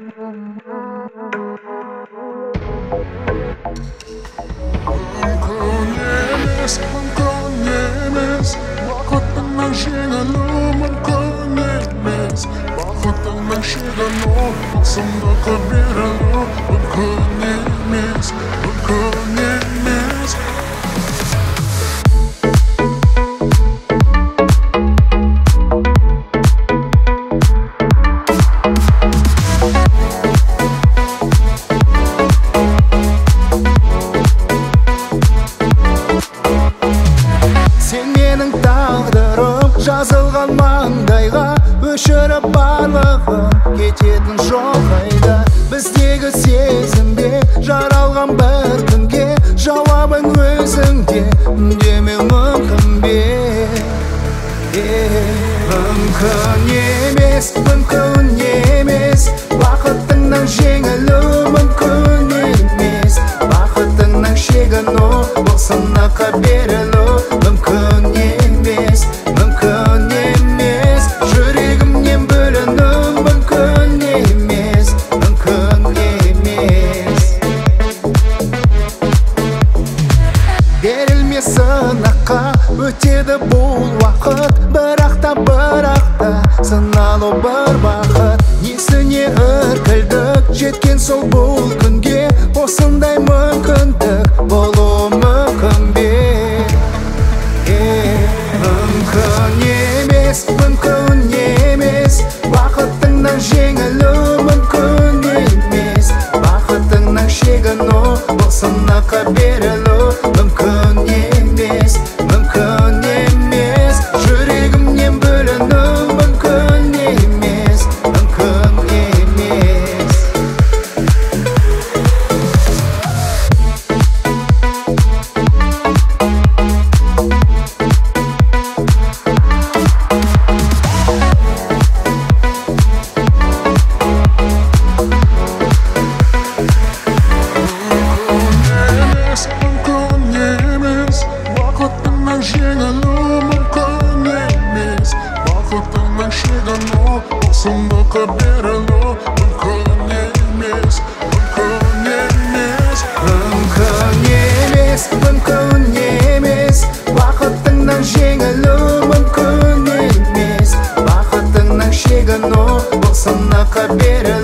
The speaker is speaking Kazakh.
Bakattığından şeylerim mümkün etmez. Bakattığından şeylerim aslında kabirlerim mümkün etmez. Mümkün etmez. Жазылған маңдайға өшіріп барлығын кететін жол қайда біздегі сезімде жаралған бір күнге жауабың өзіңде үндемеу мүмкін бе мүмкін емес мүмкін емес бақытыңнан жеңілу мүмкін емес бақытыңнан шегіну бұл сынаққа берілу мүмкін емес мүмкін емес жүрегімнен бөліну мүмкін емес мүмкін емес берілмес сынаққа өтеді бұл уақыт бірақ та сыналу бір бақыт несіне іркілдік жеткен сол бұл күнге осындай мүмкіндік болуы мүмкін бе мүмкін емес бақытыңнан жеңілу мүмкін емес бақытыңнан шегіну бұл сынаққа берілу мүмкін емес мүмкін емес жүрегімнен бөліну мүмкін емес мүмкін емес Сынаққа берілу мүмкін емес мүмкін емес мүмкін емес мүмкін емес бақытыңнан жеңілу мүмкін емес бақытыңнан шегіну бұл сынаққа берілу